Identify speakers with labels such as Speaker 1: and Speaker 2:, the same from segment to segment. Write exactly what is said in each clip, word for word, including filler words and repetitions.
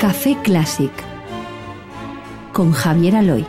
Speaker 1: Café Clásic con Javier Aloy.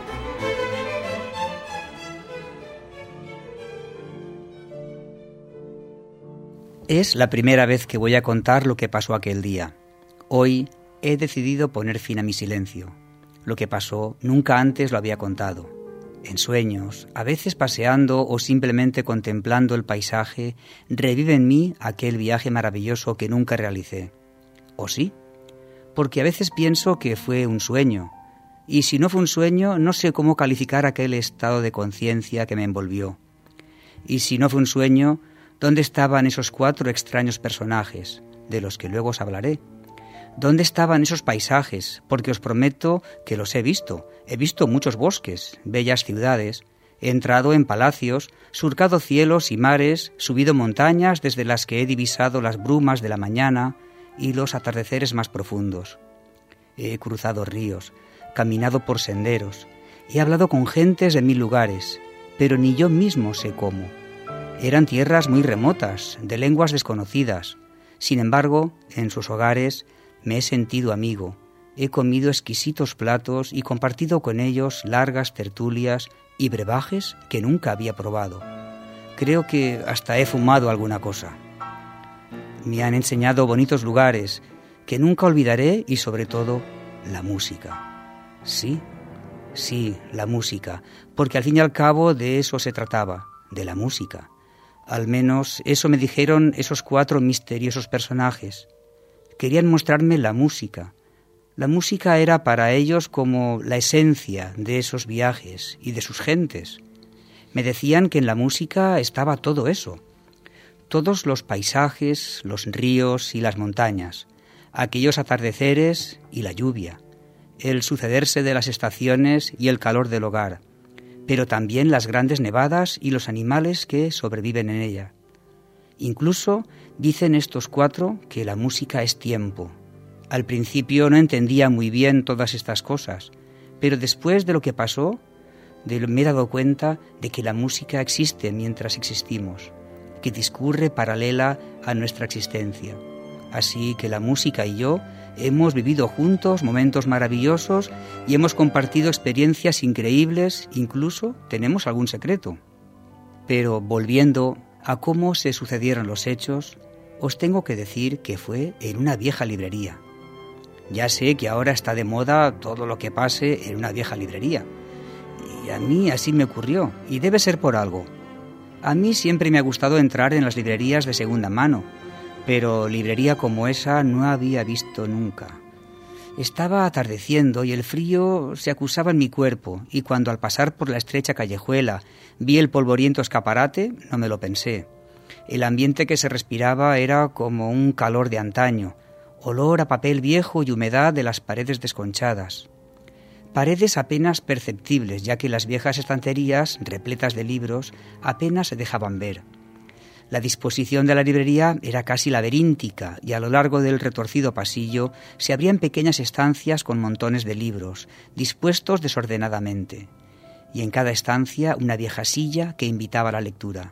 Speaker 2: Es la primera vez que voy a contar lo que pasó aquel día. Hoy he decidido poner fin a mi silencio. Lo que pasó nunca antes lo había contado. En sueños, a veces paseando o simplemente contemplando el paisaje, revive en mí aquel viaje maravilloso que nunca realicé. ¿O sí? Porque a veces pienso que fue un sueño, y si no fue un sueño, no sé cómo calificar aquel estado de conciencia que me envolvió. Y si no fue un sueño, ¿dónde estaban esos cuatro extraños personajes, de los que luego os hablaré? ¿Dónde estaban esos paisajes? Porque os prometo que los he visto. He visto muchos bosques, bellas ciudades, he entrado en palacios, surcado cielos y mares, subido montañas desde las que he divisado las brumas de la mañana y los atardeceres más profundos. He cruzado ríos, caminado por senderos, he hablado con gentes de mil lugares, pero ni yo mismo sé cómo. Eran tierras muy remotas, de lenguas desconocidas. Sin embargo, en sus hogares me he sentido amigo, he comido exquisitos platos y compartido con ellos largas tertulias y brebajes que nunca había probado. Creo que hasta he fumado alguna cosa. Me han enseñado bonitos lugares que nunca olvidaré y sobre todo la música. Sí, sí, la música, porque al fin y al cabo de eso se trataba, de la música. Al menos eso me dijeron esos cuatro misteriosos personajes. Querían mostrarme la música. La música era para ellos como la esencia de esos viajes y de sus gentes. Me decían que en la música estaba todo eso. Todos los paisajes, los ríos y las montañas, aquellos atardeceres y la lluvia, el sucederse de las estaciones y el calor del hogar, pero también las grandes nevadas y los animales que sobreviven en ella. Incluso dicen estos cuatro que la música es tiempo. Al principio no entendía muy bien todas estas cosas, pero después de lo que pasó, de, me he dado cuenta de que la música existe mientras existimos, que discurre paralela a nuestra existencia. Así que la música y yo hemos vivido juntos momentos maravillosos y hemos compartido experiencias increíbles, incluso tenemos algún secreto. Pero volviendo a cómo se sucedieron los hechos, os tengo que decir que fue en una vieja librería. Ya sé que ahora está de moda todo lo que pase en una vieja librería. Y a mí así me ocurrió, y debe ser por algo. A mí siempre me ha gustado entrar en las librerías de segunda mano, pero librería como esa no había visto nunca. Estaba atardeciendo y el frío se acusaba en mi cuerpo, y cuando al pasar por la estrecha callejuela vi el polvoriento escaparate, no me lo pensé. El ambiente que se respiraba era como un calor de antaño, olor a papel viejo y humedad de las paredes desconchadas. Paredes apenas perceptibles, ya que las viejas estanterías, repletas de libros, apenas se dejaban ver. La disposición de la librería era casi laberíntica y a lo largo del retorcido pasillo se abrían pequeñas estancias con montones de libros, dispuestos desordenadamente, y en cada estancia una vieja silla que invitaba a la lectura.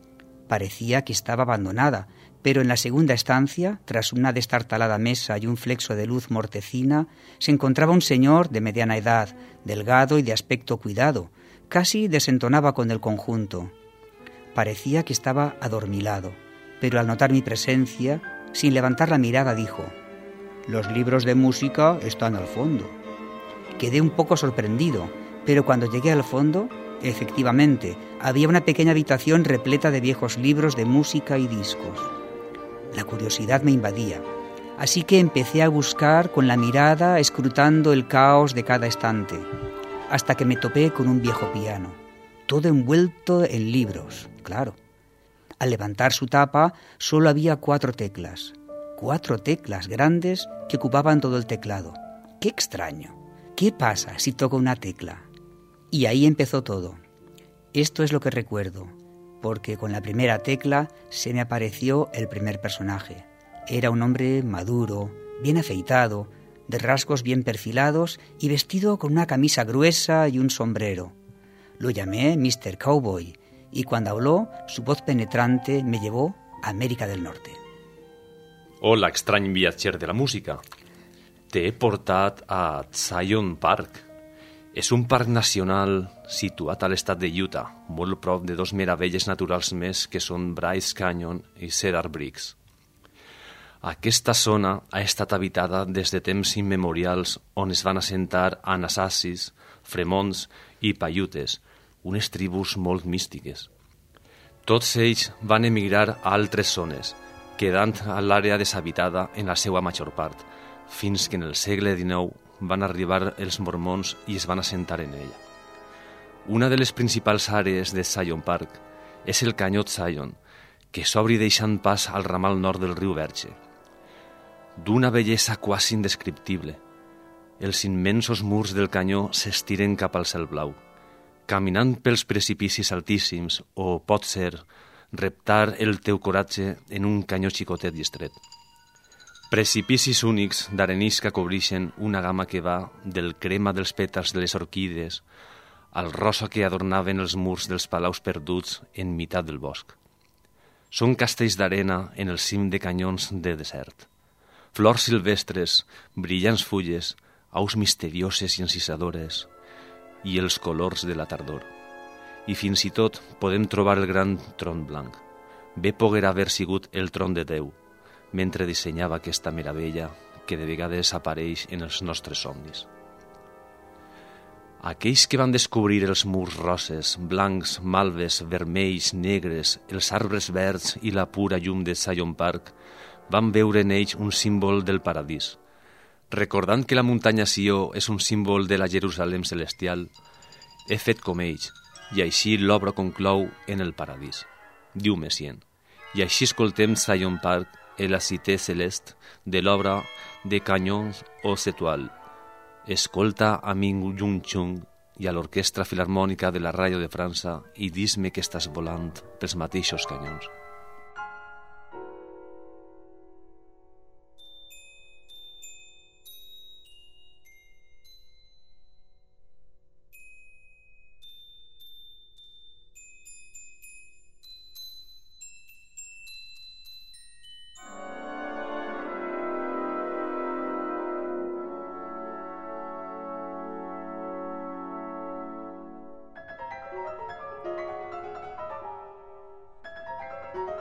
Speaker 2: Parecía que estaba abandonada, pero en la segunda estancia, tras una destartalada mesa y un flexo de luz mortecina, se encontraba un señor de mediana edad, delgado y de aspecto cuidado. Casi desentonaba con el conjunto. Parecía que estaba adormilado, pero al notar mi presencia, sin levantar la mirada, dijo: «Los libros de música están al fondo». Quedé un poco sorprendido, pero cuando llegué al fondo, efectivamente, había una pequeña habitación repleta de viejos libros de música y discos. La curiosidad me invadía, así que empecé a buscar con la mirada, escrutando el caos de cada estante, hasta que me topé con un viejo piano, todo envuelto en libros, claro. Al levantar su tapa, solo había cuatro teclas, cuatro teclas grandes que ocupaban todo el teclado. ¡Qué extraño! ¿Qué pasa si toco una tecla? Y ahí empezó todo. Esto es lo que recuerdo, porque con la primera tecla se me apareció el primer personaje. Era un hombre maduro, bien afeitado, de rasgos bien perfilados y vestido con una camisa gruesa y un sombrero. Lo llamé mister Cowboy, y cuando habló, su voz penetrante me llevó a América del Norte.
Speaker 3: Hola, extraño viatger de la música. T'he portat a Zion Park. És un parc nacional situat a l'estat de Utah, molt prop de dos meravelles naturals més que són Bryce Canyon i Cedar Breaks. Aquesta zona ha estat habitada des de temps immemorials on es van assentar Anassasis, Fremons i Paiutes, unes tribus molt místiques. Tots ells van emigrar a altres zones, quedant a l'àrea deshabitada en la seva major part, fins que en el segle dinou van arribar els mormons i es van assentar en ella. Una de les principals àrees de Zion Park és el canyó Zion, que s'obri deixant pas al ramal nord del riu Verge. D'una bellesa quasi indescriptible, els immensos murs del canyó s'estiren cap al cel blau. Caminant pels precipicis altíssims o, pot ser, reptar el teu coratge en un canyó xicotet i estret. Precipicis únics d'arenisca cobreixen una gamma que va del crema dels pètals de les orquídees al rosa que adornaven els murs dels palaus perduts en meitat del bosc. Són castells d'arena en el cim de canyons de desert. Flors silvestres, brillants fulles, aus misterioses i encisadores i els colors de la tardor. I fins i tot podem trobar el gran tron blanc. Bé poguera haver sigut el tron de Déu, mentre dissenyava aquesta meravella que de vegades apareix en els nostres somnis. Aquells que van descobrir els murs roses, blancs, malves, vermells, negres, els arbres verds i la pura llum de Zion Park, van veure en ells un símbol del paradís. Recordant que la muntanya Sió és un símbol de la Jerusalem celestial, he fet com ells, i així l'obra conclou en el paradís, diu Messiaen. I així escoltem Zion Park en la cité celeste de l'obra de Canyons o Setual. Escolta a Ming Yung Chung i a l'Orquestra Filarmònica de la Ràdio de França i dis-me que estàs volant pels mateixos canyons.
Speaker 4: Thank you.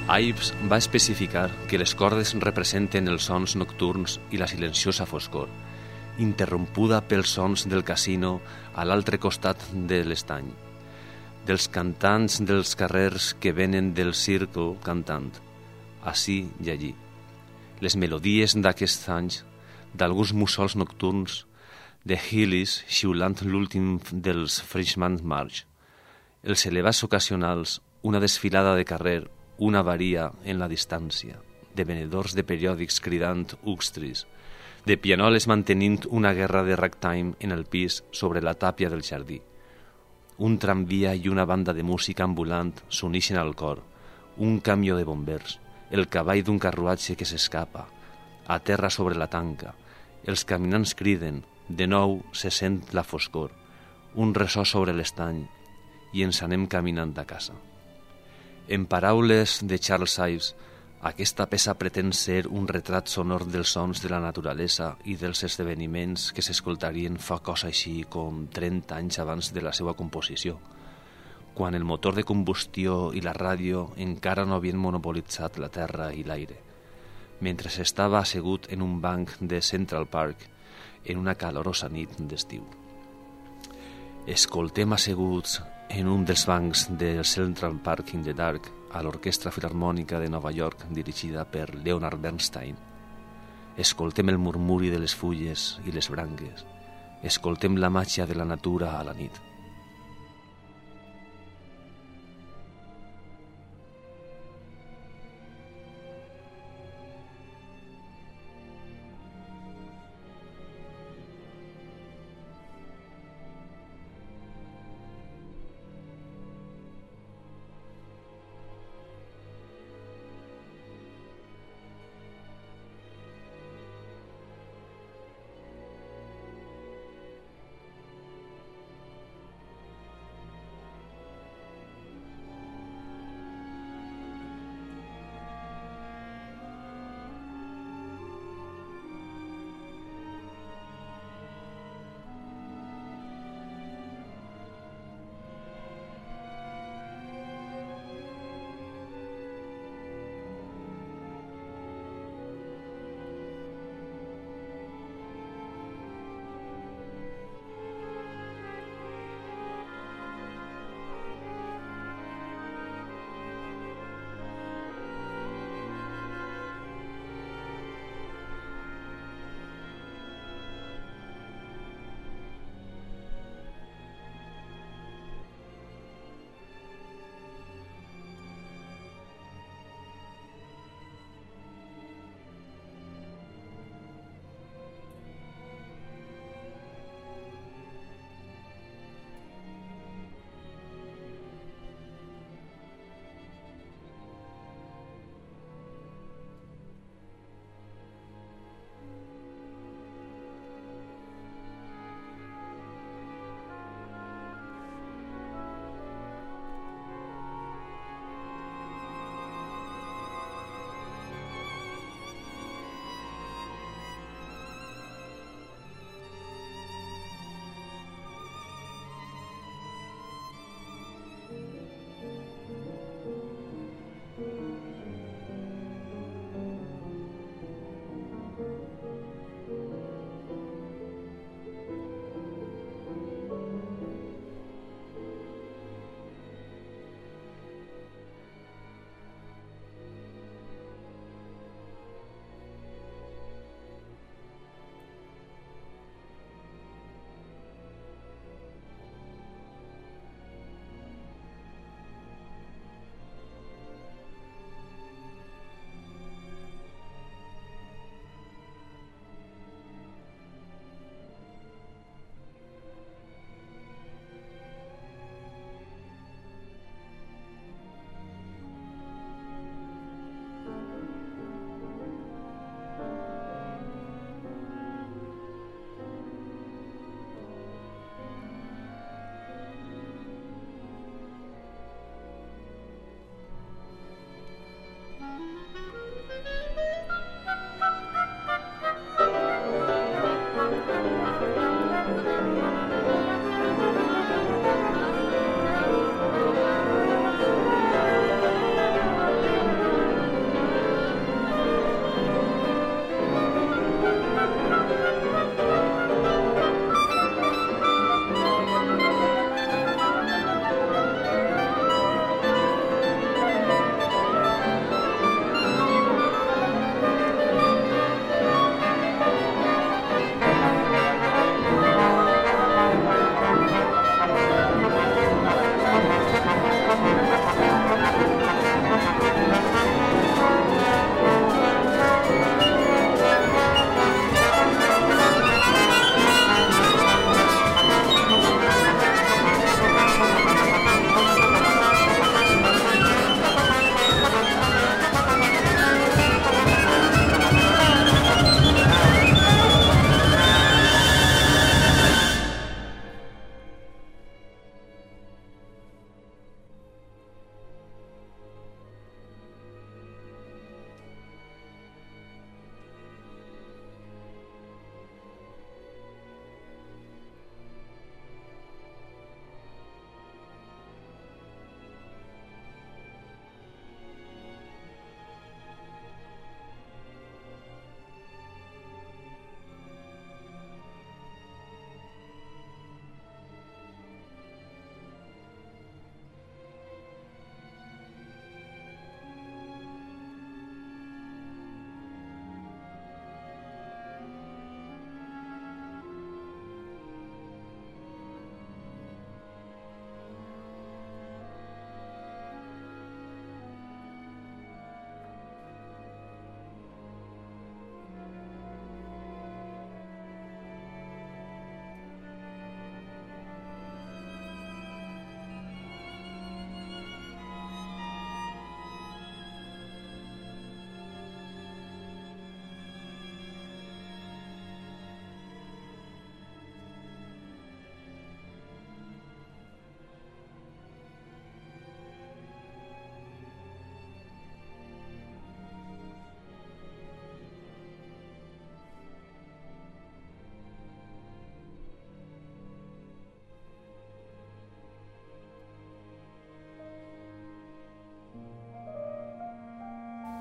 Speaker 3: Ives va especificar que les cordes representen els sons nocturns i la silenciosa foscor, interrompuda pels sons del casino a l'altre costat de l'estany, dels cantants dels carrers que venen del circle cantant, ací i allí, les melodies d'aquests anys, d'alguns mussols nocturns, de Hillis xiulant l'últim dels Frenchman March, els elevats ocasionals, una desfilada de carrer, una varia en la distància, de venedors de periòdics cridant uxtris, de pianoles mantenint una guerra de ragtime en el pis sobre la tàpia del jardí. Un tramvia i una banda de música ambulant s'unixen al cor, un camió de bombers, el cavall d'un carruatge que s'escapa, a terra sobre la tanca, els caminants criden, de nou se sent la foscor, un ressò sobre l'estany, i ens anem caminant a casa. En paraules de Charles Ives, aquesta peça pretén ser un retrat sonor dels sons de la naturalesa i dels esdeveniments que s'escoltarien fa cosa així com trenta anys abans de la seva composició, quan el motor de combustió i la ràdio encara no havien monopolitzat la terra i l'aire, mentre s'estava assegut en un banc de Central Park en una calorosa nit d'estiu. Escoltem asseguts en un dels bancs del Central Park in the Dark a l'Orquestra Filharmònica de Nova York dirigida per Leonard Bernstein. Escoltem el murmuri de les fulles i les branques. Escoltem la màgia de la natura a la nit.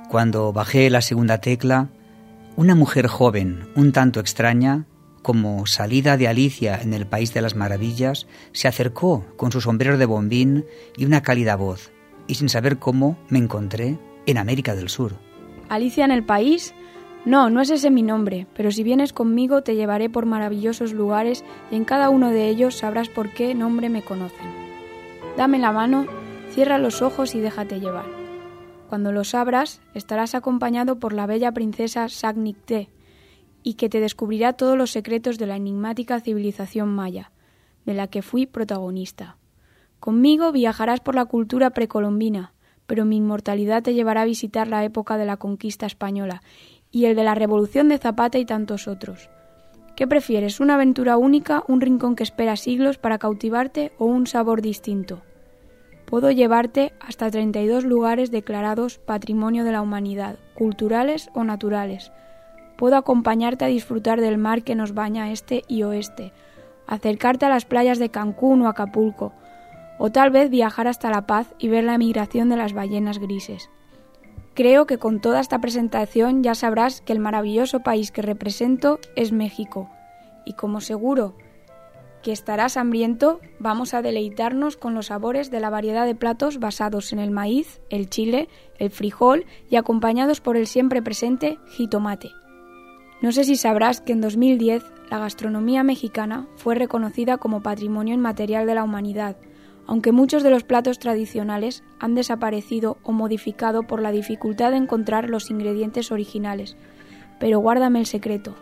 Speaker 2: Cuando bajé la segunda tecla, una mujer joven, un tanto extraña, como salida de Alicia en el País de las Maravillas, se acercó con su sombrero de bombín y una cálida voz, y sin saber cómo me encontré en América del Sur.
Speaker 4: ¿Alicia en el País? No, no es ese mi nombre, pero si vienes conmigo te llevaré por maravillosos lugares y en cada uno de ellos sabrás por qué nombre me conocen. Dame la mano, cierra los ojos y déjate llevar. Cuando los abras, estarás acompañado por la bella princesa Sac-Nicté, y que te descubrirá todos los secretos de la enigmática civilización maya, de la que fui protagonista. Conmigo viajarás por la cultura precolombina, pero mi inmortalidad te llevará a visitar la época de la conquista española y el de la Revolución de Zapata y tantos otros. ¿Qué prefieres, una aventura única, un rincón que espera siglos para cautivarte o un sabor distinto? Puedo llevarte hasta treinta y dos lugares declarados Patrimonio de la Humanidad, culturales o naturales. Puedo acompañarte a disfrutar del mar que nos baña este y oeste, acercarte a las playas de Cancún o Acapulco, o tal vez viajar hasta La Paz y ver la migración de las ballenas grises. Creo que con toda esta presentación ya sabrás que el maravilloso país que represento es México, y como seguro que estarás hambriento, vamos a deleitarnos con los sabores de la variedad de platos basados en el maíz, el chile, el frijol y acompañados por el siempre presente jitomate. No sé si sabrás que en dos mil diez la gastronomía mexicana fue reconocida como Patrimonio Inmaterial de la Humanidad, aunque muchos de los platos tradicionales han desaparecido o modificado por la dificultad de encontrar los ingredientes originales. Pero guárdame el secreto.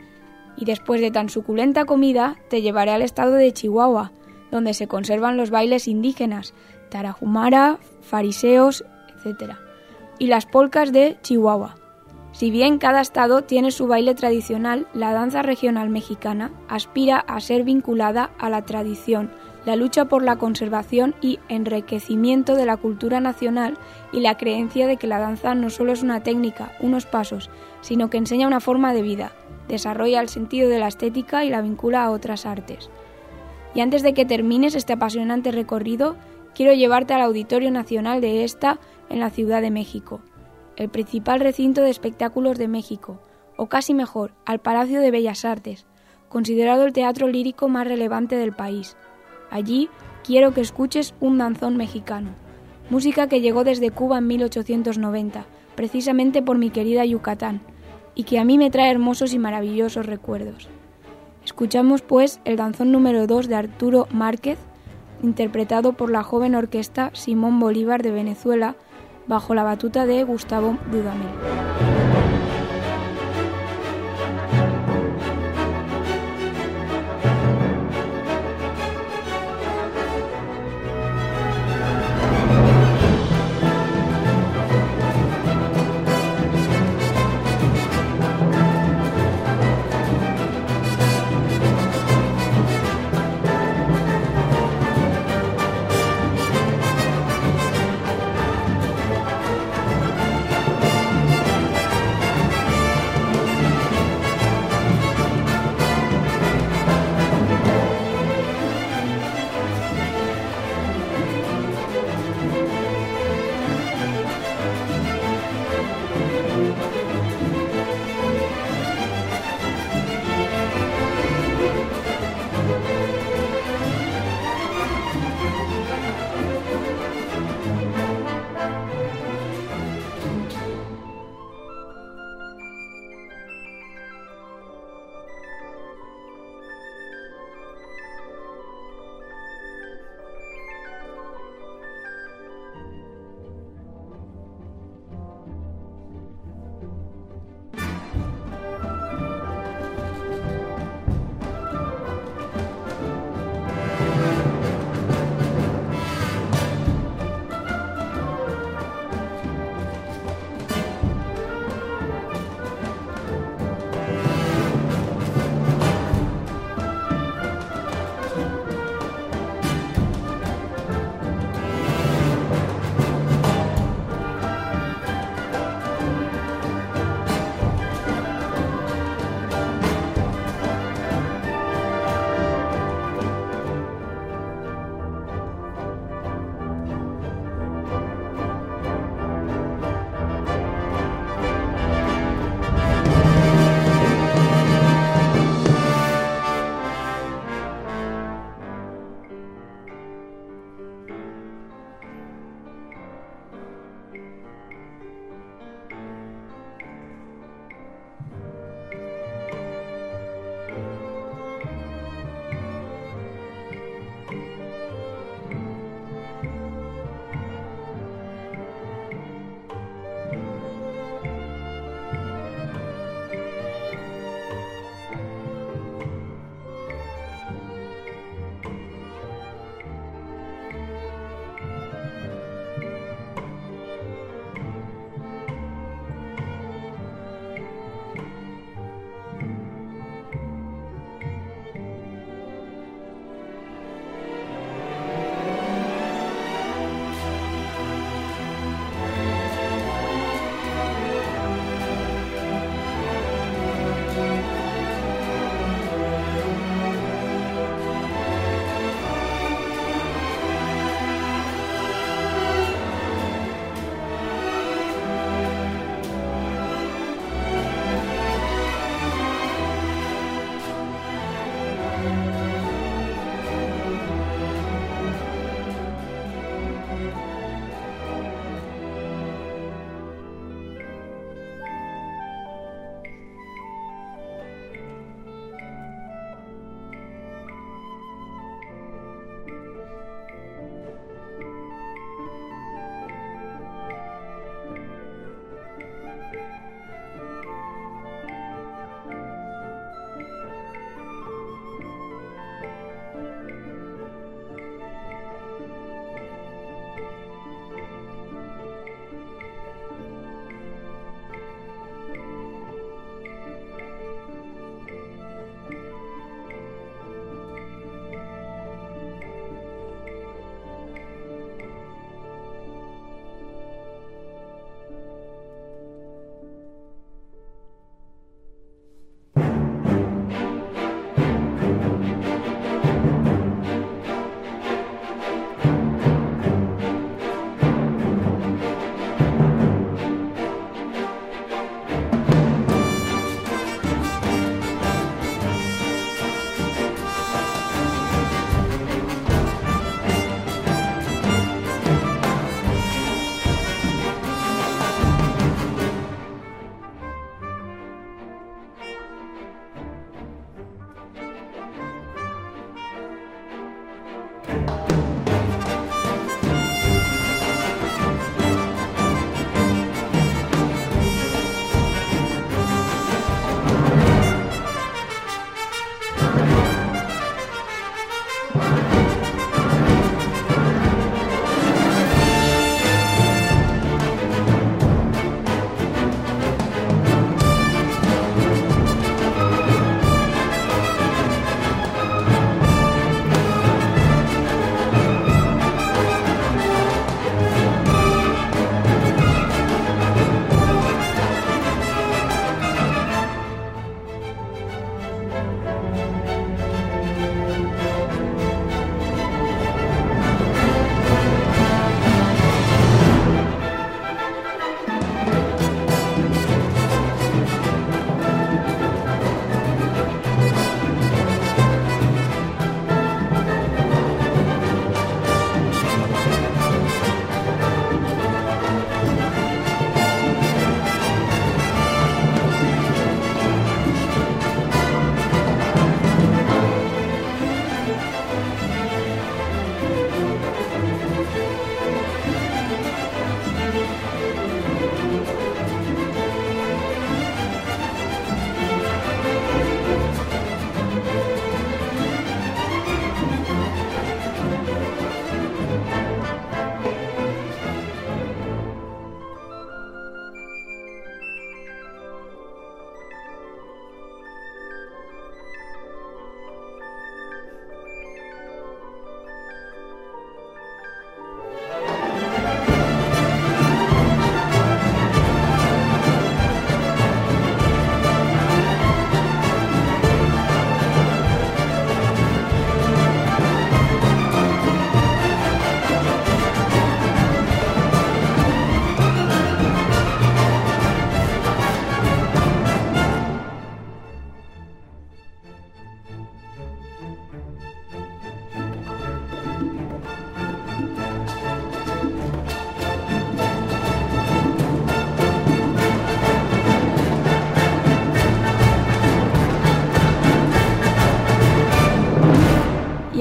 Speaker 4: Y después de tan suculenta comida, te llevaré al estado de Chihuahua, donde se conservan los bailes indígenas, tarahumara, fariseos, etcétera, y las polcas de Chihuahua. Si bien cada estado tiene su baile tradicional, la danza regional mexicana aspira a ser vinculada a la tradición, la lucha por la conservación y enriquecimiento de la cultura nacional y la creencia de que la danza no solo es una técnica, unos pasos, sino que enseña una forma de vida, desarrolla el sentido de la estética y la vincula a otras artes. Y antes de que termines este apasionante recorrido, quiero llevarte al Auditorio Nacional de esta en la Ciudad de México, el principal recinto de espectáculos de México, o casi mejor, al Palacio de Bellas Artes, considerado el teatro lírico más relevante del país. Allí quiero que escuches un danzón mexicano, música que llegó desde Cuba en mil ochocientos noventa, precisamente por mi querida Yucatán, y que a mí me trae hermosos y maravillosos recuerdos. Escuchamos pues el danzón número dos de Arturo Márquez, interpretado por la joven orquesta Simón Bolívar de Venezuela, bajo la batuta de Gustavo Dudamel.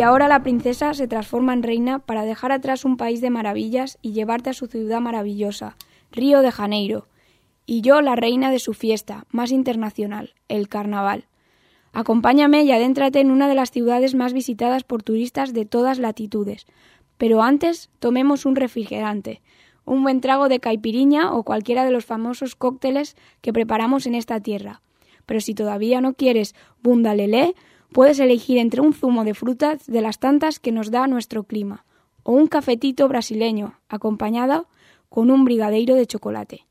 Speaker 4: ahora la princesa se transforma en reina para dejar atrás un país de maravillas y llevarte a su ciudad maravillosa, Río de Janeiro, y yo la reina de su fiesta más internacional, el Carnaval. Acompáñame y adéntrate en una de las ciudades más visitadas por turistas de todas latitudes. Pero antes, tomemos un refrigerante, un buen trago de caipiriña o cualquiera de los famosos cócteles que preparamos en esta tierra. Pero si todavía no quieres bundalelé, puedes elegir entre un zumo de frutas de las tantas que nos da nuestro clima, o un cafetito brasileño, acompañado con un brigadeiro de chocolate.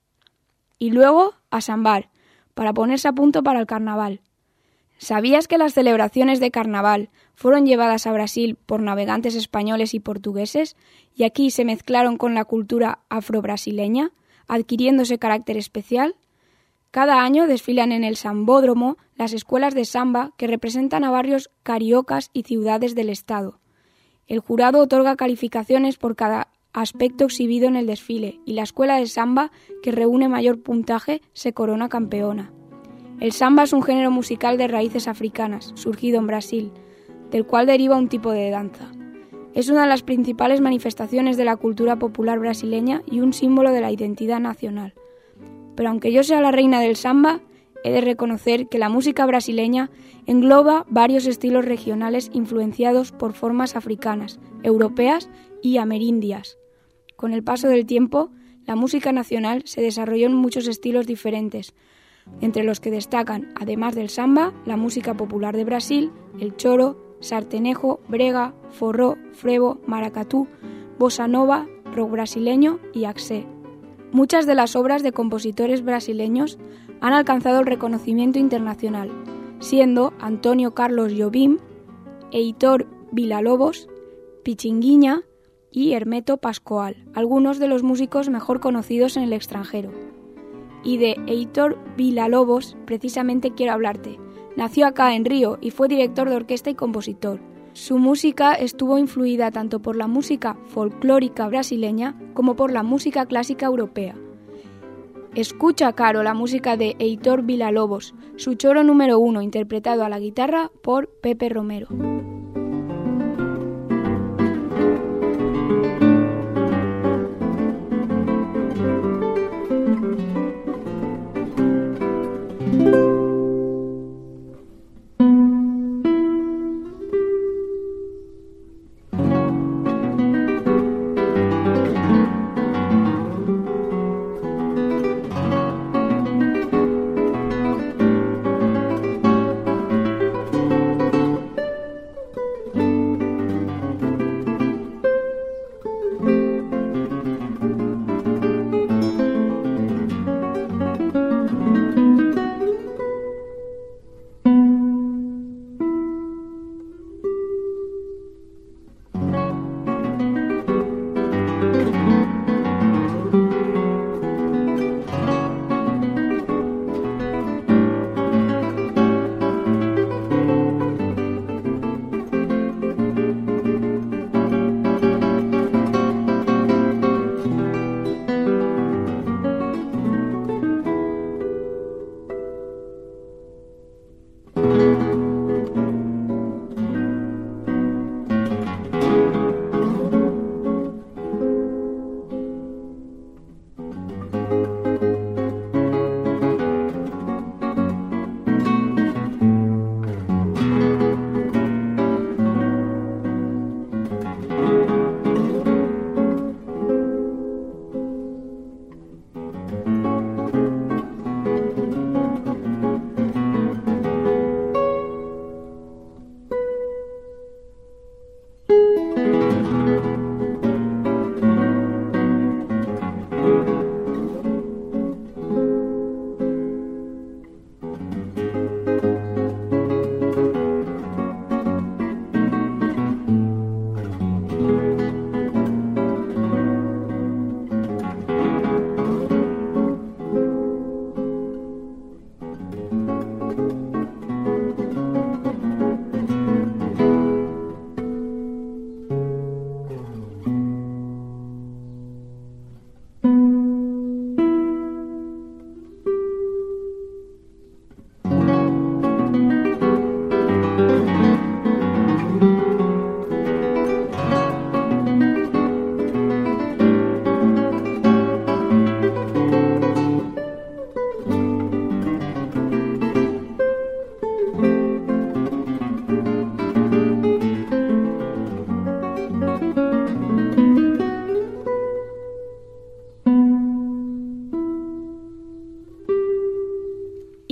Speaker 4: Y luego a sambar, para ponerse a punto para el carnaval. ¿Sabías que las celebraciones de carnaval fueron llevadas a Brasil por navegantes españoles y portugueses y aquí se mezclaron con la cultura afro-brasileña, adquiriendo ese carácter especial? Cada año desfilan en el Sambódromo las escuelas de samba que representan a barrios cariocas y ciudades del estado. El jurado otorga calificaciones por cada aspecto exhibido en el desfile y la escuela de samba que reúne mayor puntaje se corona campeona. El samba es un género musical de raíces africanas, surgido en Brasil, del cual deriva un tipo de danza. Es una de las principales manifestaciones de la cultura popular brasileña y un símbolo de la identidad nacional. Pero aunque yo sea la reina del samba, he de reconocer que la música brasileña engloba varios estilos regionales influenciados por formas africanas, europeas y amerindias. Con el paso del tiempo, la música nacional se desarrolló en muchos estilos diferentes, entre los que destacan, además del samba, la música popular de Brasil, el choro, sartenejo, brega, forró, frevo, maracatú, bossa nova, rock brasileño y axé. Muchas de las obras de compositores brasileños han alcanzado el reconocimiento internacional, siendo Antonio Carlos Jobim, Heitor Villa-Lobos, Pichinguinha y Hermeto Pascoal, algunos de los músicos mejor conocidos en el extranjero. Y de Heitor Villa-Lobos precisamente quiero hablarte. Nació acá en Río y fue director de orquesta y compositor. Su música estuvo influida tanto por la música folclórica brasileña como por la música clásica europea. Escucha, Caro, la música de Heitor Villa-Lobos, su choro número uno, interpretado a la guitarra por Pepe Romero.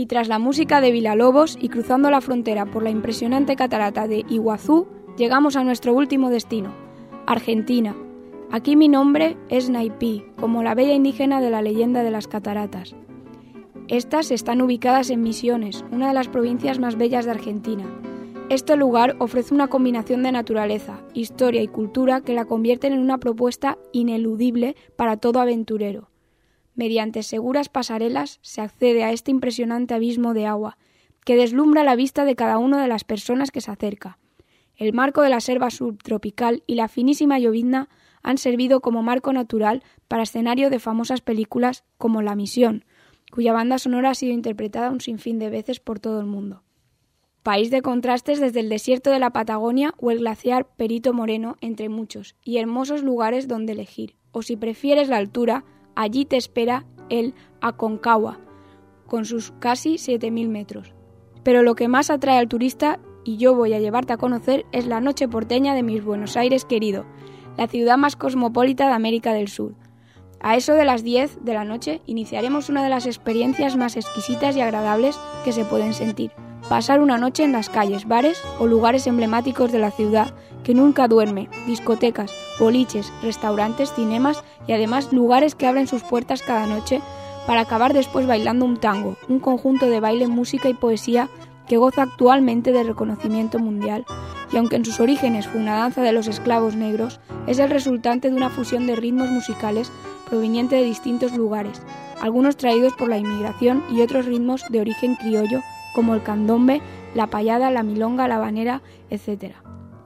Speaker 4: Y tras la música de Villalobos y cruzando la frontera por la impresionante catarata de Iguazú, llegamos a nuestro último destino, Argentina. Aquí mi nombre es Naipí, como la bella indígena de la leyenda de las cataratas. Estas están ubicadas en Misiones, una de las provincias más bellas de Argentina. Este lugar ofrece una combinación de naturaleza, historia y cultura que la convierten en una propuesta ineludible para todo aventurero. Mediante seguras pasarelas se accede a este impresionante abismo de agua, que deslumbra la vista de cada una de las personas que se acerca. El marco de la selva subtropical y la finísima llovizna han servido como marco natural para escenario de famosas películas como La Misión, cuya banda sonora ha sido interpretada un sinfín de veces por todo el mundo. País de contrastes desde el desierto de la Patagonia o el glaciar Perito Moreno, entre muchos, y hermosos lugares donde elegir. O si prefieres la altura, allí te espera el Aconcagua, con sus casi siete mil metros. Pero lo que más atrae al turista, y yo voy a llevarte a conocer, es la noche porteña de mis Buenos Aires querido, la ciudad más cosmopolita de América del Sur. A eso de las diez de la noche iniciaremos una de las experiencias más exquisitas y agradables que se pueden sentir. Pasar una noche en las calles, bares o lugares emblemáticos de la ciudad que nunca duerme, discotecas, boliches, restaurantes, cinemas y además lugares que abren sus puertas cada noche para acabar después bailando un tango, un conjunto de baile, música y poesía que goza actualmente de reconocimiento mundial y aunque en sus orígenes fue una danza de los esclavos negros, es el resultante de una fusión de ritmos musicales proveniente de distintos lugares, algunos traídos por la inmigración y otros ritmos de origen criollo como el candombe, la payada, la milonga, la habanera, etcétera.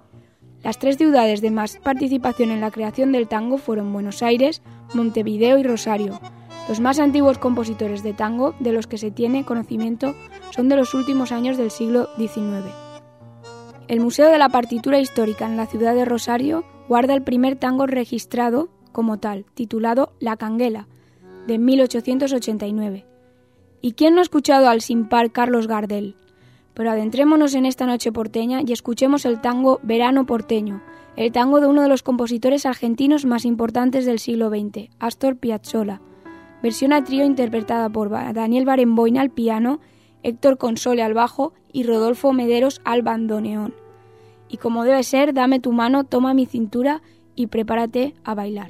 Speaker 4: Las tres ciudades de más participación en la creación del tango fueron Buenos Aires, Montevideo y Rosario. Los más antiguos compositores de tango de los que se tiene conocimiento son de los últimos años del siglo diecinueve. El Museo de la Partitura Histórica en la ciudad de Rosario guarda el primer tango registrado como tal, titulado La Canguela, de mil ochocientos ochenta y nueve. ¿Y quién no ha escuchado al sin par Carlos Gardel? Pero adentrémonos en esta noche porteña y escuchemos el tango Verano Porteño, el tango de uno de los compositores argentinos más importantes del siglo veinte, Astor Piazzolla. Versión a trío interpretada por Daniel Barenboim al piano, Héctor Console al bajo y Rodolfo Mederos al bandoneón. Y como debe ser, dame tu mano, toma mi cintura y prepárate a bailar.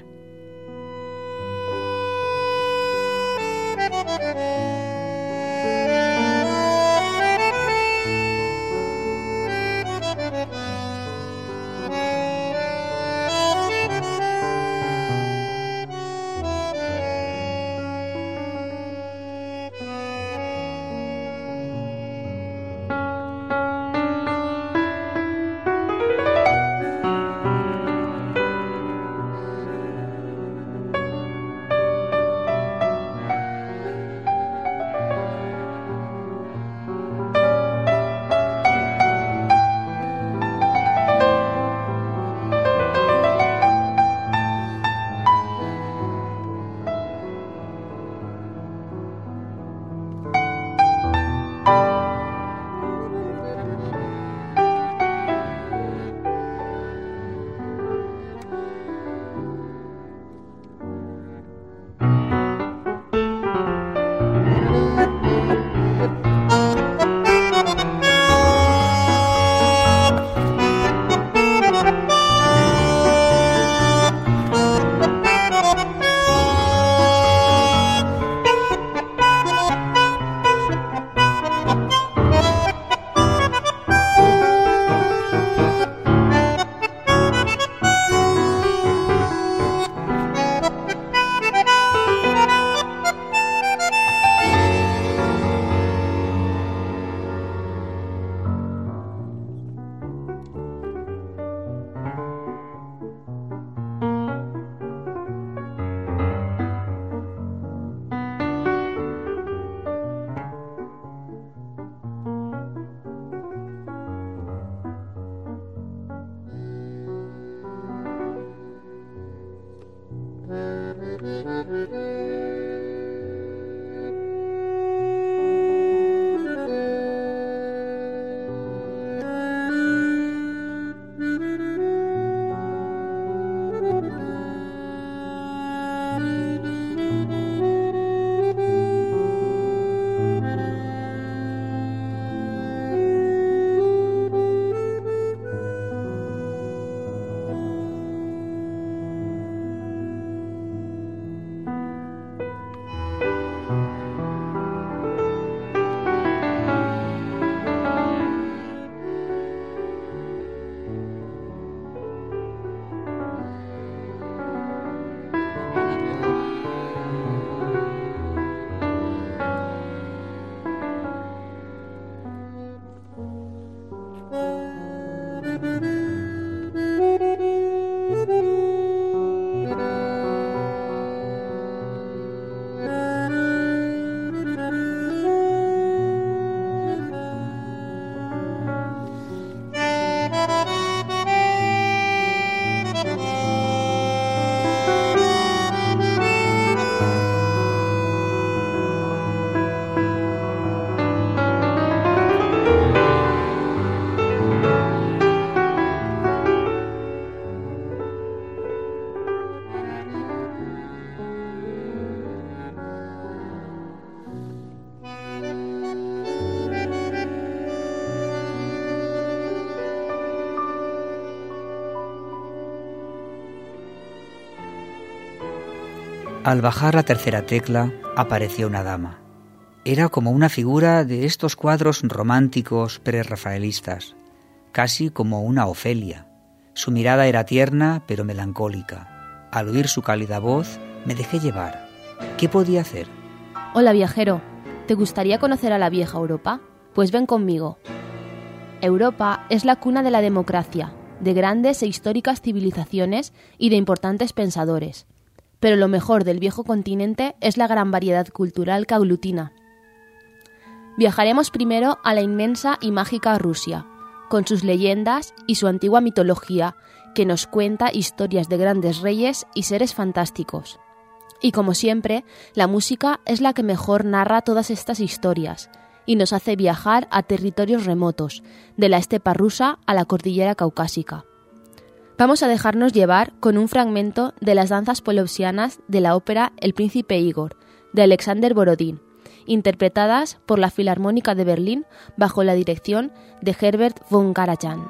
Speaker 2: Al bajar la tercera tecla apareció una dama. Era como una figura de estos cuadros románticos prerrafaelistas, casi como una Ofelia. Su mirada era tierna pero melancólica. Al oír su cálida voz me dejé llevar. ¿Qué podía hacer?
Speaker 5: Hola viajero, ¿te gustaría conocer a la vieja Europa? Pues ven conmigo. Europa es la cuna de la democracia, de grandes e históricas civilizaciones y de importantes pensadores. Pero lo mejor del viejo continente es la gran variedad cultural que aglutina. Viajaremos primero a la inmensa y mágica Rusia, con sus leyendas y su antigua mitología, que nos cuenta historias de grandes reyes y seres fantásticos. Y como siempre, la música es la que mejor narra todas estas historias y nos hace viajar a territorios remotos, de la estepa rusa a la cordillera caucásica. Vamos a dejarnos llevar con un fragmento de las danzas polovsianas de la ópera El príncipe Igor, de Alexander Borodín, interpretadas por la Filarmónica de Berlín bajo la dirección de Herbert von Karajan.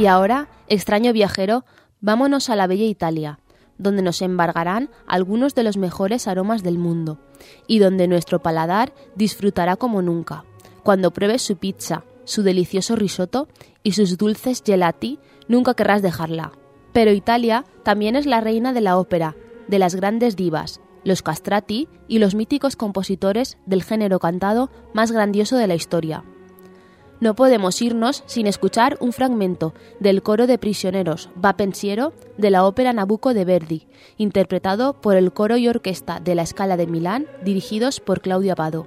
Speaker 5: Y ahora, extraño viajero, vámonos a la bella Italia, donde nos embargarán algunos de los mejores aromas del mundo y donde nuestro paladar disfrutará como nunca, cuando pruebes su pizza, su delicioso risotto y sus dulces gelati, nunca querrás dejarla. Pero Italia también es la reina de la ópera, de las grandes divas, los castrati y los míticos compositores del género cantado más grandioso de la historia. No podemos irnos sin escuchar un fragmento del coro de prisioneros Va pensiero de la ópera Nabucco de Verdi, interpretado por el coro y orquesta de la Scala de Milán, dirigidos por Claudio Abbado.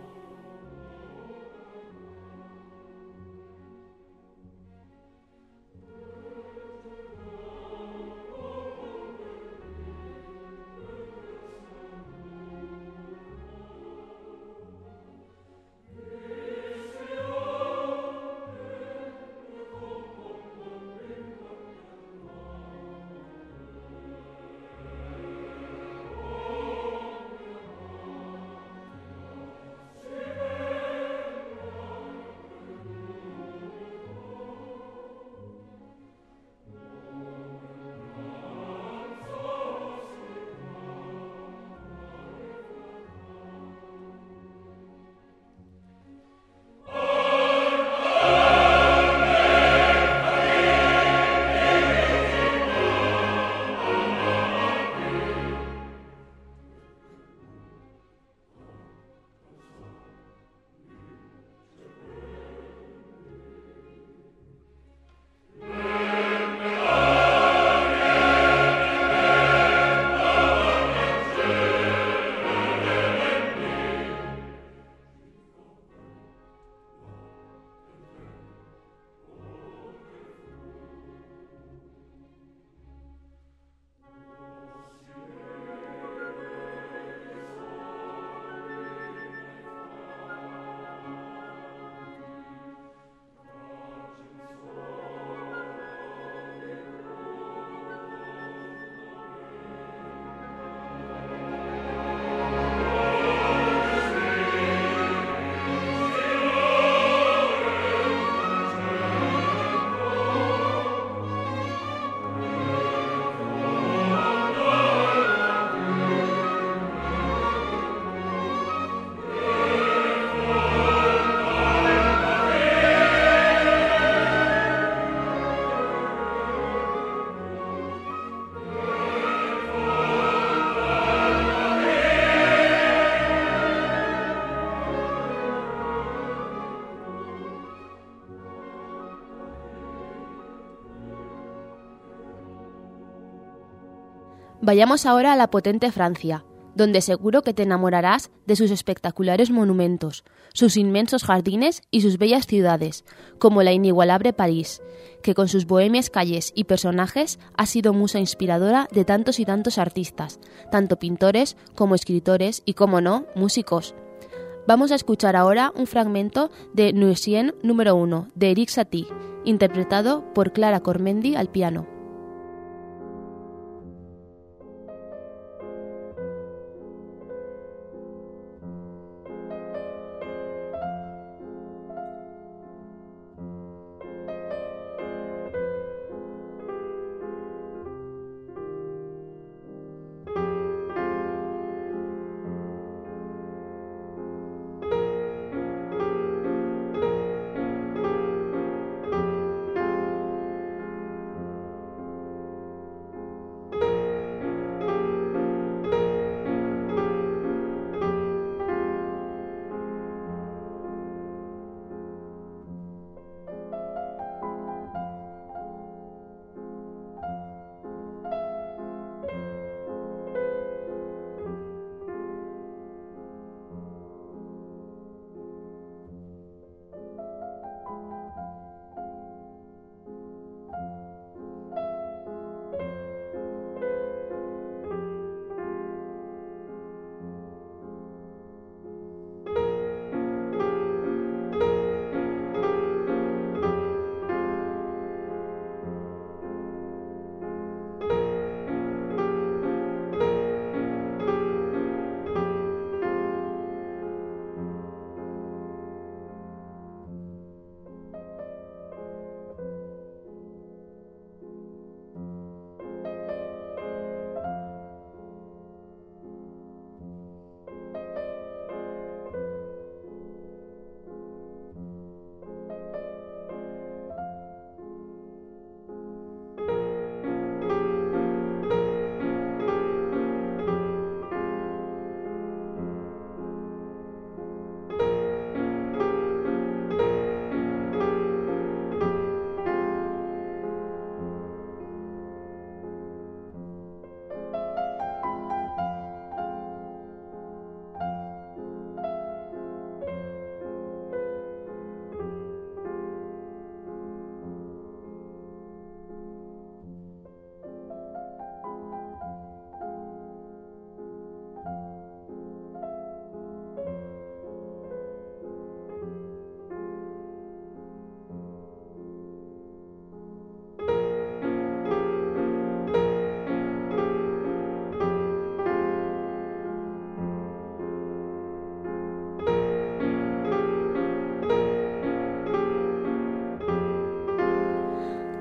Speaker 5: Vayamos ahora a la potente Francia, donde seguro que te enamorarás de sus espectaculares monumentos, sus inmensos jardines y sus bellas ciudades, como la inigualable París, que con sus bohemias calles y personajes ha sido musa inspiradora de tantos y tantos artistas, tanto pintores como escritores y, como no, músicos. Vamos a escuchar ahora un fragmento de Nuicien número uno de Erik Satie, interpretado por Clara Cormendi al piano.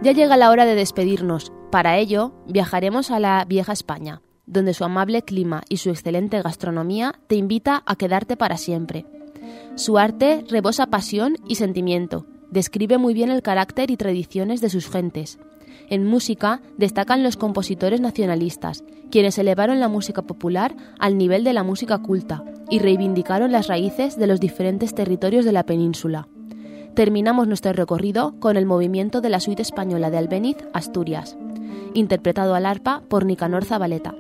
Speaker 5: Ya llega la hora de despedirnos. Para ello, viajaremos a la vieja España, donde su amable clima y su excelente gastronomía te invita a quedarte para siempre. Su arte rebosa pasión y sentimiento, describe muy bien el carácter y tradiciones de sus gentes. En música destacan los compositores nacionalistas, quienes elevaron la música popular al nivel de la música culta y reivindicaron las raíces de los diferentes territorios de la península. Terminamos nuestro recorrido con el movimiento de la suite española de Albéniz, Asturias, interpretado al arpa por Nicanor Zabaleta.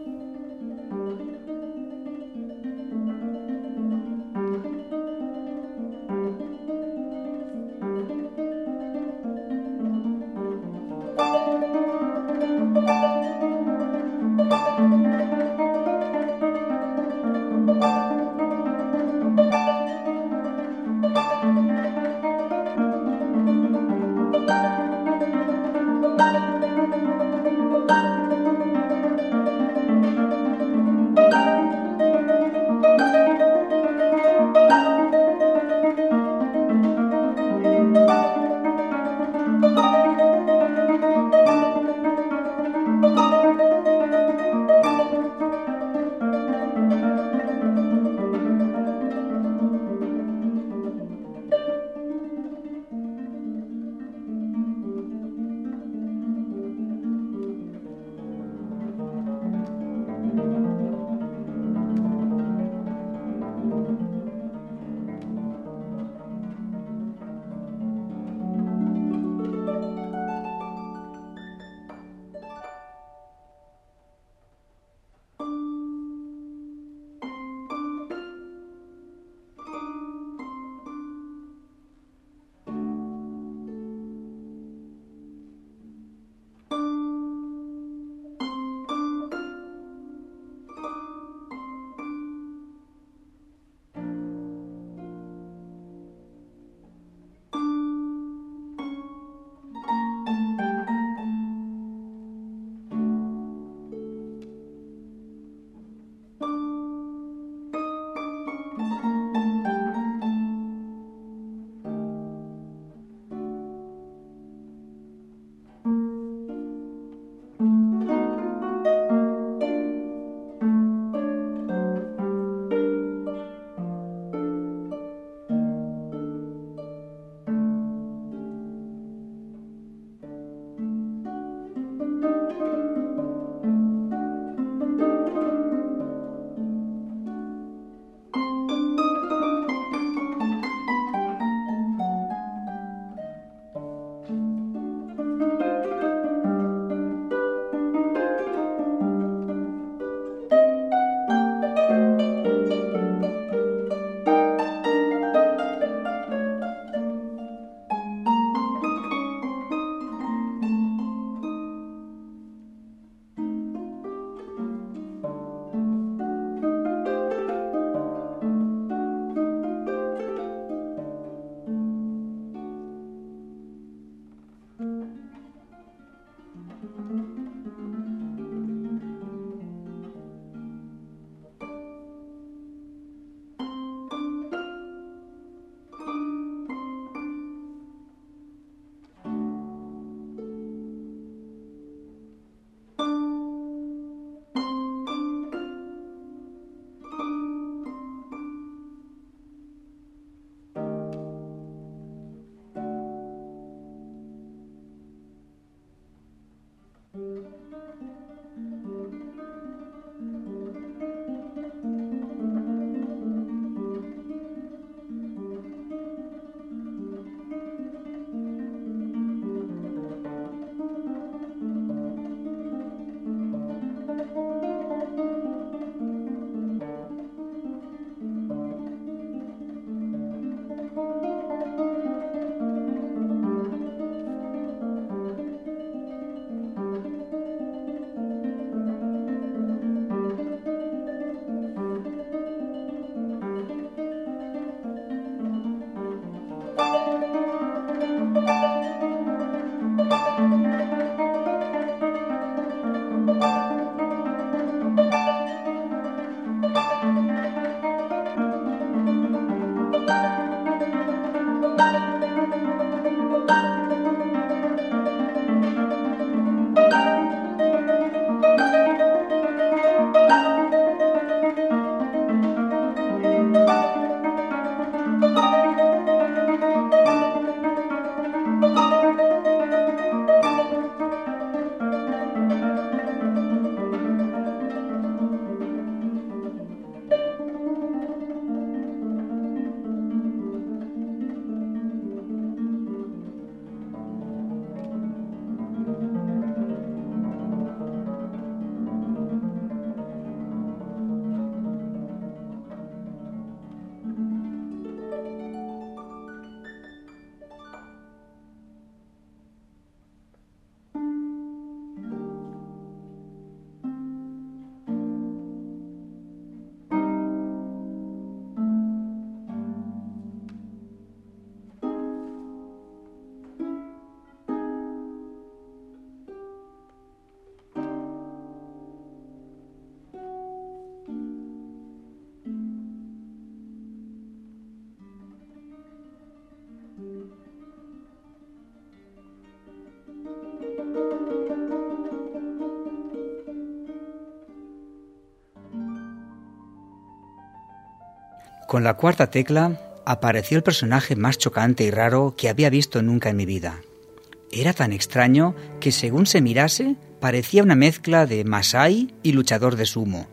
Speaker 2: Con la cuarta tecla apareció el personaje más chocante y raro que había visto nunca en mi vida. Era tan extraño que según se mirase parecía una mezcla de masái y luchador de sumo.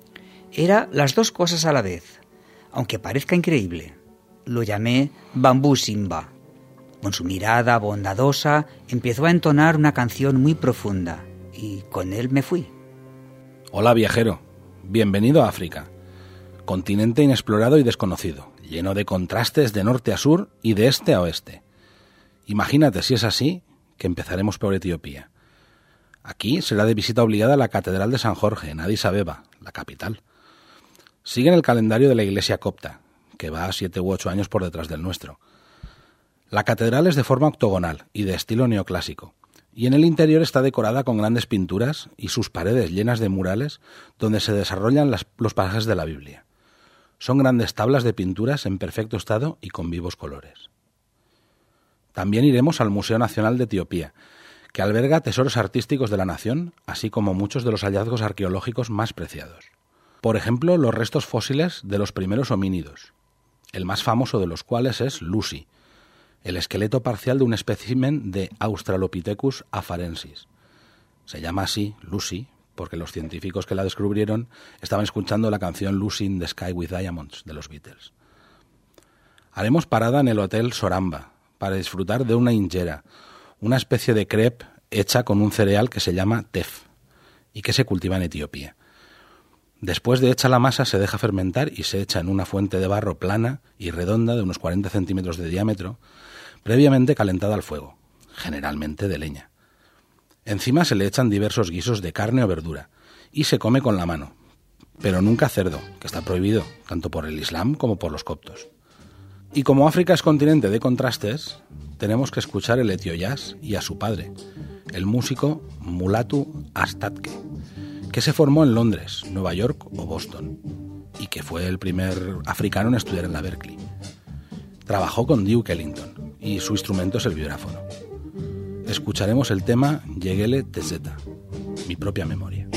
Speaker 2: Era las dos cosas a la vez, aunque parezca increíble. Lo llamé Bambú Simba. Con su mirada bondadosa empezó a entonar una canción muy profunda y con él me fui.
Speaker 6: Hola viajero, bienvenido a África, continente inexplorado y desconocido, lleno de contrastes de norte a sur y de este a oeste. Imagínate si es así, que empezaremos por Etiopía. Aquí será de visita obligada la Catedral de San Jorge, en Addis Abeba, la capital. Sigue en el calendario de la Iglesia copta, que va a siete u ocho años por detrás del nuestro. La catedral es de forma octogonal y de estilo neoclásico, y en el interior está decorada con grandes pinturas y sus paredes llenas de murales donde se desarrollan las, los pasajes de la Biblia. Son grandes tablas de pinturas en perfecto estado y con vivos colores. También iremos al Museo Nacional de Etiopía, que alberga tesoros artísticos de la nación, así como muchos de los hallazgos arqueológicos más preciados. Por ejemplo, los restos fósiles de los primeros homínidos, el más famoso de los cuales es Lucy, el esqueleto parcial de un espécimen de Australopithecus afarensis. Se llama así Lucy porque los científicos que la descubrieron estaban escuchando la canción Lucy in the Sky with Diamonds de los Beatles. Haremos parada en el Hotel Soramba para disfrutar de una injera, una especie de crepe hecha con un cereal que se llama tef y que se cultiva en Etiopía. Después de hecha la masa se deja fermentar y se echa en una fuente de barro plana y redonda de unos cuarenta centímetros de diámetro, previamente calentada al fuego, generalmente de leña. Encima se le echan diversos guisos de carne o verdura y se come con la mano, pero nunca cerdo, que está prohibido tanto por el Islam como por los coptos. Y como África es continente de contrastes, tenemos que escuchar el etiojazz y a su padre, el músico Mulatu Astatke, que se formó en Londres, Nueva York o Boston, y que fue el primer africano en estudiar en la Berkeley. Trabajó con Duke Ellington, y su instrumento es el vibráfono. Escucharemos el tema Yegele Tezeta, mi propia memoria.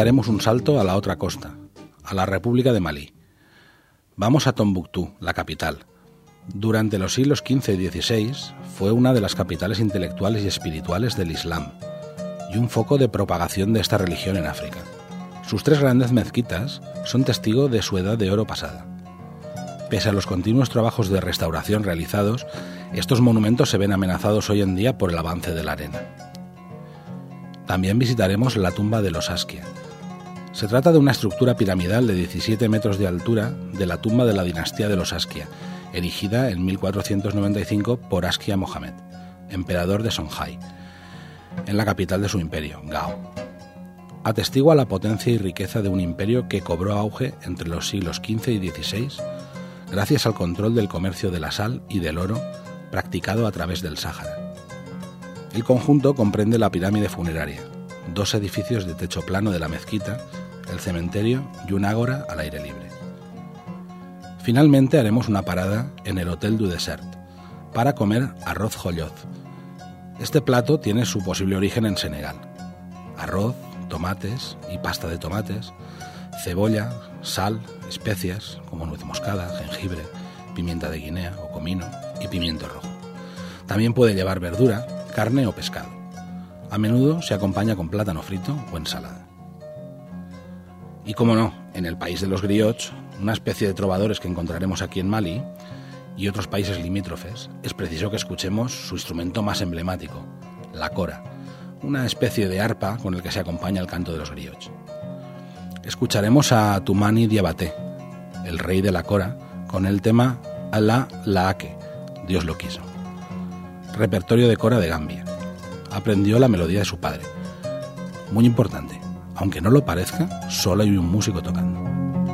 Speaker 6: daremos un salto a la otra costa, a la República de Malí. Vamos a Tombuctú, la capital. Durante los siglos quince y dieciséis fue una de las capitales intelectuales y espirituales del Islam y un foco de propagación de esta religión en África. Sus tres grandes mezquitas son testigo de su edad de oro pasada. Pese a los continuos trabajos de restauración realizados, estos monumentos se ven amenazados hoy en día por el avance de la arena. También visitaremos la tumba de los Askia. Se trata de una estructura piramidal de diecisiete metros de altura de la tumba de la dinastía de los Askia, erigida en mil cuatrocientos noventa y cinco por Askia Mohammed, emperador de Songhai, en la capital de su imperio, Gao. Atestigua la potencia y riqueza de un imperio que cobró auge entre los siglos quince y dieciséis gracias al control del comercio de la sal y del oro practicado a través del Sáhara. El conjunto comprende la pirámide funeraria, dos edificios de techo plano de la mezquita, el cementerio y un ágora al aire libre. Finalmente haremos una parada en el Hotel du Desert para comer arroz joyoz. Este plato tiene su posible origen en Senegal. Arroz, tomates y pasta de tomates, cebolla, sal, especias como nuez moscada, jengibre, pimienta de Guinea o comino y pimiento rojo. También puede llevar verdura, carne o pescado. A menudo se acompaña con plátano frito o ensalada. Y como no, en el país de los griots, una especie de trovadores que encontraremos aquí en Malí y otros países limítrofes, es preciso que escuchemos su instrumento más emblemático, la kora, una especie de arpa con el que se acompaña el canto de los griots. Escucharemos a Toumani Diabaté, el rey de la kora, con el tema Allah Laake, Dios lo quiso. Repertorio de kora de Gambia. Aprendió la melodía de su padre. Muy importante, aunque no lo parezca, solo hay un músico tocando.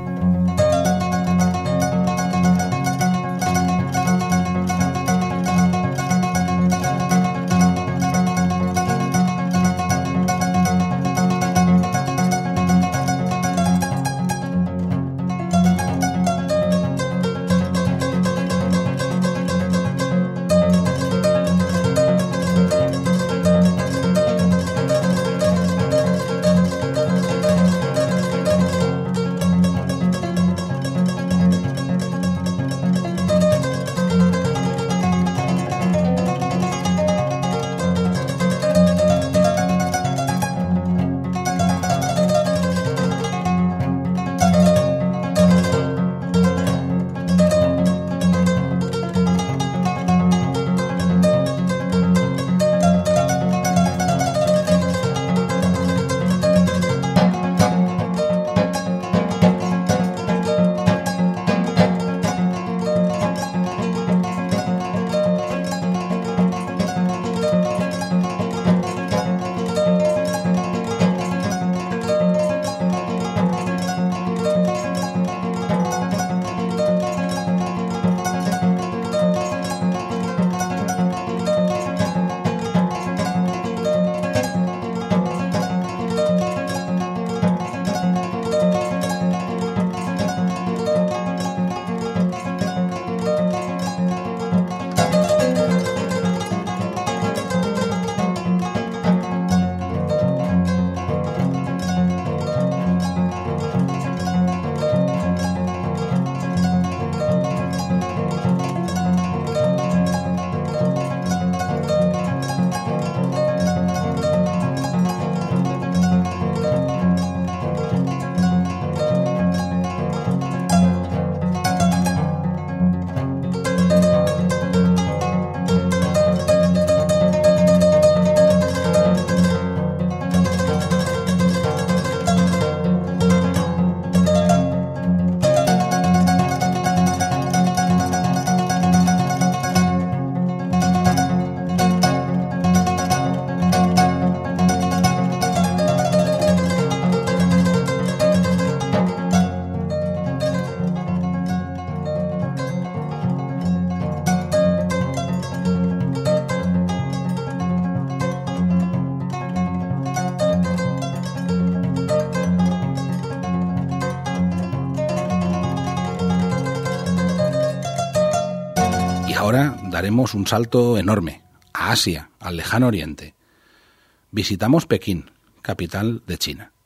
Speaker 6: ahora daremos un salto enorme, a Asia, al lejano oriente. Visitamos Pekín, capital de China.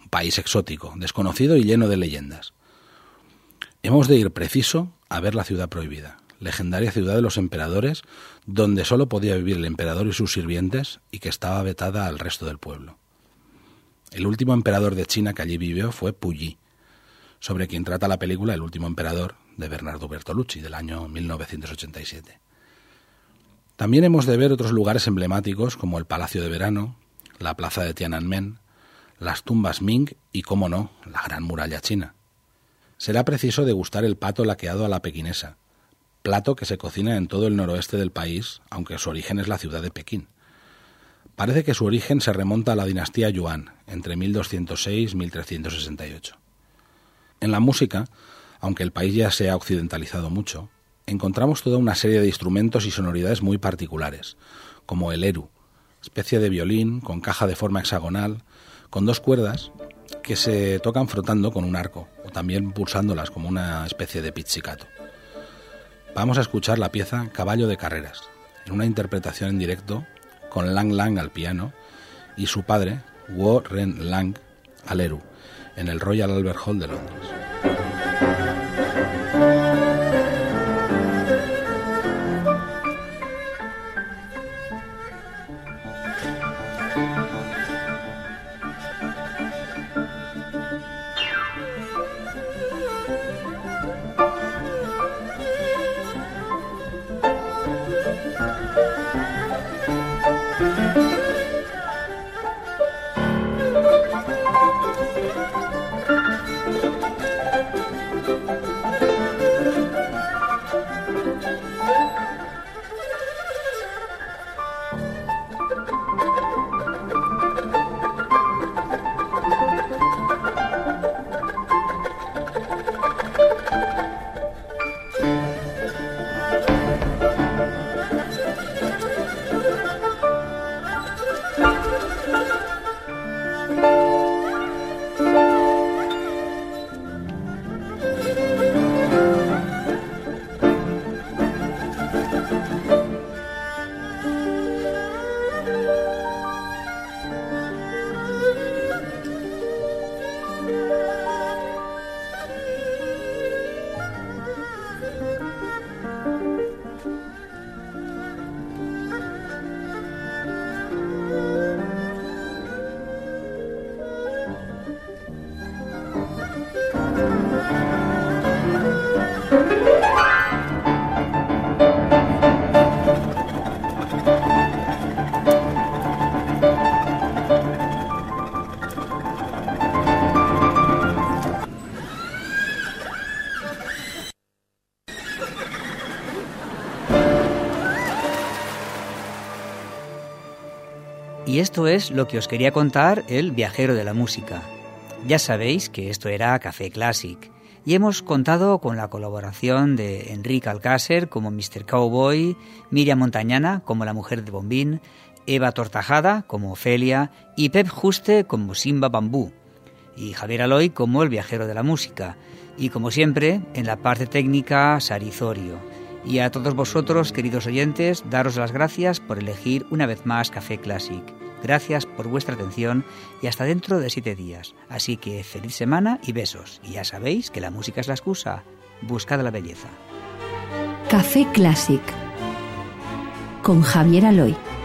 Speaker 6: país exótico, desconocido y lleno de leyendas. Hemos de ir preciso a ver la ciudad prohibida, legendaria ciudad de los emperadores, donde solo podía vivir el emperador y sus sirvientes y que estaba vetada al resto del pueblo. El último emperador de China que allí vivió fue Puyi, sobre quien trata la película El último emperador de Bernardo Bertolucci, del año mil novecientos ochenta y siete. También hemos de ver otros lugares emblemáticos como el Palacio de Verano, la Plaza de Tiananmen, las tumbas Ming y, cómo no, la Gran Muralla China. Será preciso degustar el pato laqueado a la pequinesa, plato que se cocina en todo el noroeste del país, aunque su origen es la ciudad de Pekín. Parece que su origen se remonta a la dinastía Yuan, entre mil doscientos seis y mil trescientos sesenta y ocho. En la música, aunque el país ya se ha occidentalizado mucho, encontramos toda una serie de instrumentos y sonoridades muy particulares, como el eru, especie de violín con caja de forma hexagonal, con dos cuerdas que se tocan frotando con un arco, o también pulsándolas como una especie de pizzicato. Vamos a escuchar la pieza Caballo de Carreras, en una interpretación en directo con Lang Lang al piano y su padre, Guo Ren Lang, al eru, en el Royal Albert Hall de Londres.
Speaker 2: Y esto es lo que os quería contar el viajero de la música. Ya sabéis que esto era Café Classic y hemos contado con la colaboración de Enrique Alcácer como mister Cowboy, Miriam Montañana como la mujer de Bombín, Eva Tortajada como Ofelia y Pep Juste como Simba Bambú y Javier Aloy como el viajero de la música y como siempre en la parte técnica Sarizorio. Y a todos vosotros, queridos oyentes, daros las gracias por elegir una vez más Café Classic. Gracias por vuestra atención y hasta dentro de siete días. Así que feliz semana y besos. Y ya sabéis que la música es la excusa. Buscad la belleza.
Speaker 1: Café Classic con Javier Aloy.